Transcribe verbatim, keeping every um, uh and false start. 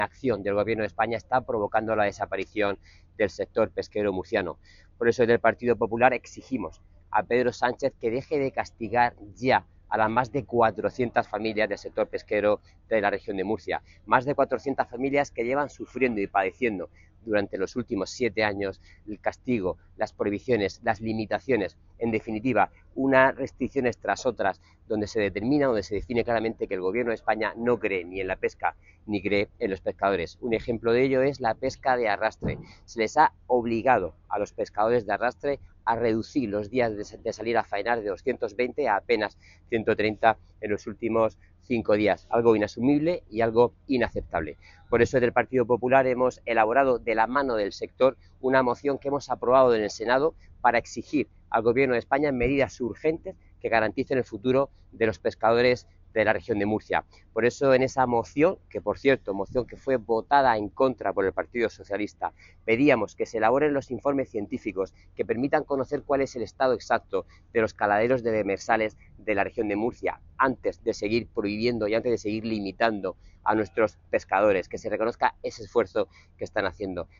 acción del Gobierno de España está provocando la desaparición del sector pesquero murciano. Por eso, desde el Partido Popular exigimos a Pedro Sánchez que deje de castigar ya a las más de cuatrocientas familias del sector pesquero de la región de Murcia. Más de cuatrocientas familias que llevan sufriendo y padeciendo durante los últimos siete años el castigo, las prohibiciones, las limitaciones, en definitiva, unas restricciones tras otras, donde se determina, donde se define claramente que el Gobierno de España no cree ni en la pesca ni cree en los pescadores. Un ejemplo de ello es la pesca de arrastre. Se les ha obligado a los pescadores de arrastre a reducir los días de, de salir a faenar de doscientos veinte a apenas ciento treinta en los últimos cinco días, algo inasumible y algo inaceptable. Por eso, desde el Partido Popular hemos elaborado de la mano del sector una moción que hemos aprobado en el Senado para exigir al Gobierno de España medidas urgentes que garanticen el futuro de los pescadores de la región de Murcia. Por eso, en esa moción, que por cierto, moción que fue votada en contra por el Partido Socialista, pedíamos que se elaboren los informes científicos que permitan conocer cuál es el estado exacto de los caladeros de demersales de la región de Murcia, antes de seguir prohibiendo y antes de seguir limitando a nuestros pescadores, que se reconozca ese esfuerzo que están haciendo.